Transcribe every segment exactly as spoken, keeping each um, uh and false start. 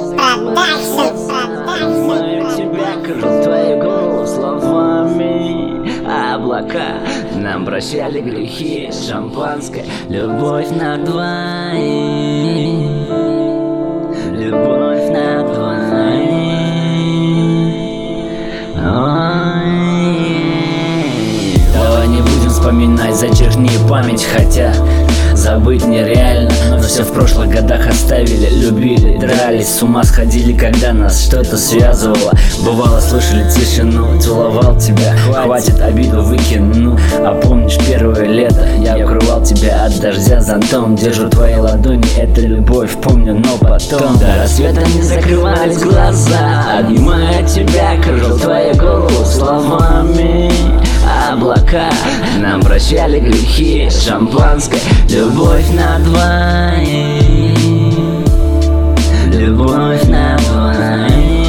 Обнимаю тебя, кружу твою голову словами. Облака нам прощали грехи, шампанское, любовь на двоих, любовь на двоих. Давай не будем вспоминать, зачеркни память, хотя забыть нереально, но все в прошлых годах оставили. Любили, дрались, с ума сходили, когда нас что-то связывало. Бывало, слышали тишину, целовал тебя, хватит, обиду выкину. А помнишь первое лето, я укрывал тебя от дождя зонтом. Держу твои ладони, это любовь, помню, но потом до рассвета не закрывались глаза. Обнимая тебя, кружил твою голову словами. Облака нам прощали грехи, шампанское, любовь на двоих, любовь на двоих.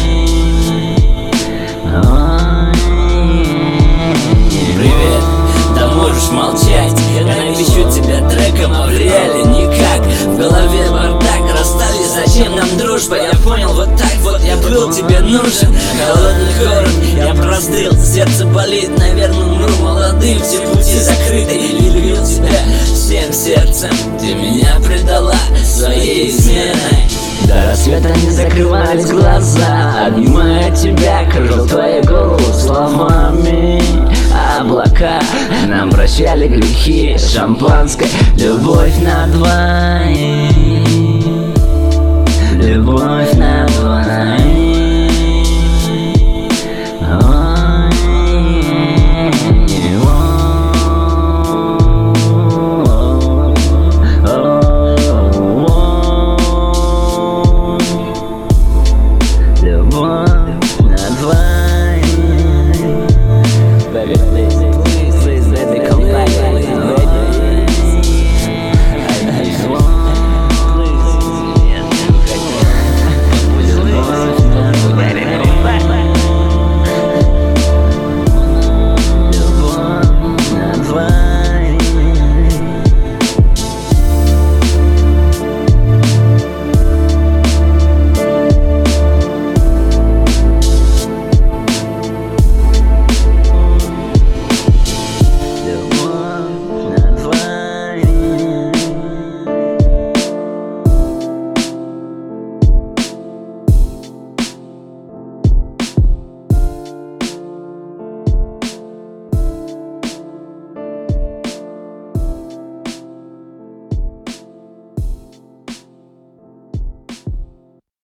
Привет, да можешь молчать, я напишу тебя треком, а в реале никак. В голове бардак, расстались, зачем нам дружба? Я понял, вот так вот я был тебе нужен. Холодный город, я прострел, сердце болит, наверное, умру молодым. Все пути закрыты, и любил тебя всем сердцем. Ты меня предала своей изменой. До рассвета не закрывались глаза, обнимая тебя, кружил твою голову словами. Облака нам прощали грехи, шампанское, любовь на двоих, любовь